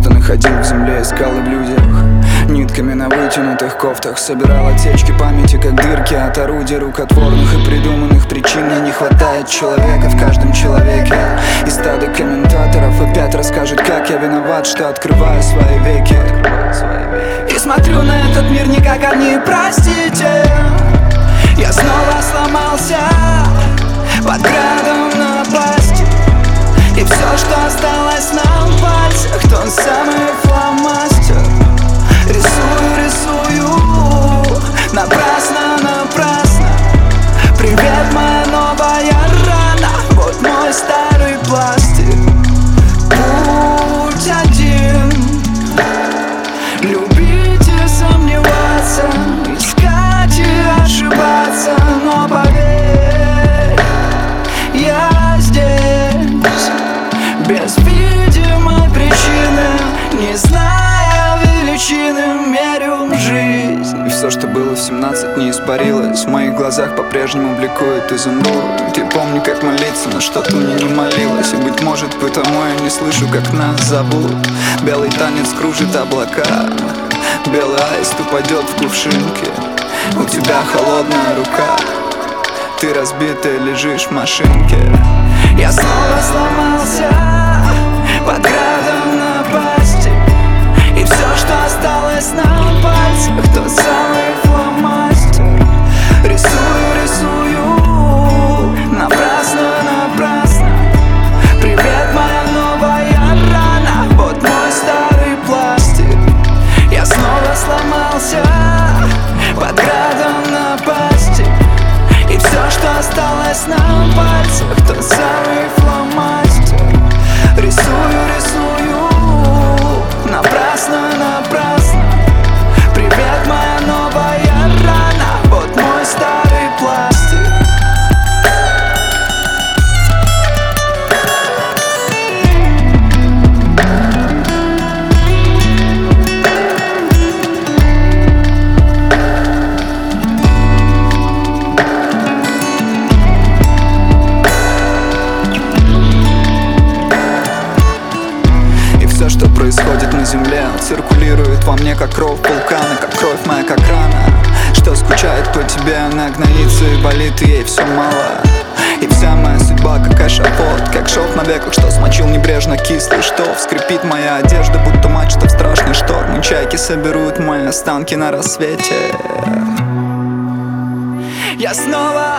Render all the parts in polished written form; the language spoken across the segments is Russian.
Что находил в земле, искал и в людях. Нитками на вытянутых кофтах собирал отсечки памяти, как дырки от орудий рукотворных и придуманных причин. Мне не хватает человека в каждом человеке. И стадо комментаторов опять расскажет, как я виноват, что открываю свои веки. И смотрю на этот мир не как они, простите. Я снова сломался под градом напасти. И все, что осталось на пальцах, тот самый фломастер. Рисую, напрасно, напрасно. Привет, моя новая рана, вот мой старый пластик. Путь один. Любить и сомневаться, искать и ошибаться. Но поверь, я здесь без видимой причины, не зная величины, мерю жизнь. И все, что было в 17, не испарилось. В моих глазах по-прежнему бликует изумруд. Я помню, как молиться, но что-то мне не молилось. И быть может, потому я не слышу, как нас зовут. Белый танец кружит облака, белый аист упадет в кувшинке. У тебя холодная рука, ты разбитая лежишь в машинке. Я снова сломался под градом напасти. И все, что осталось на пальцах, тот самый фломастер. Рисую, напрасно, напрасно. Привет, моя новая рана, вот мой старый пластик. Я снова сломался под градом напасти. И все, что осталось на пальцах, тот самый фломастер. Рисую, напрасно, напрасно. Привет, моя новая рана, вот мой старый пластик. Все, что происходит на земле, циркулирует во мне, как кровь вулкана, как кровь моя, как рана. Что скучает по тебе, она гноится и болит, и ей все мало. И вся моя судьба, как эшафот, как шов на веках, что смочил небрежно кислый штоф. Скрипит моя одежда, будто мачта в страшный шторм. И чайки соберут мои останки на рассвете. Я снова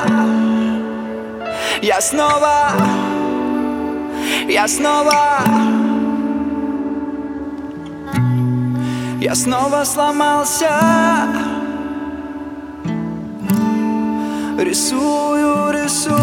сломался. Рисую,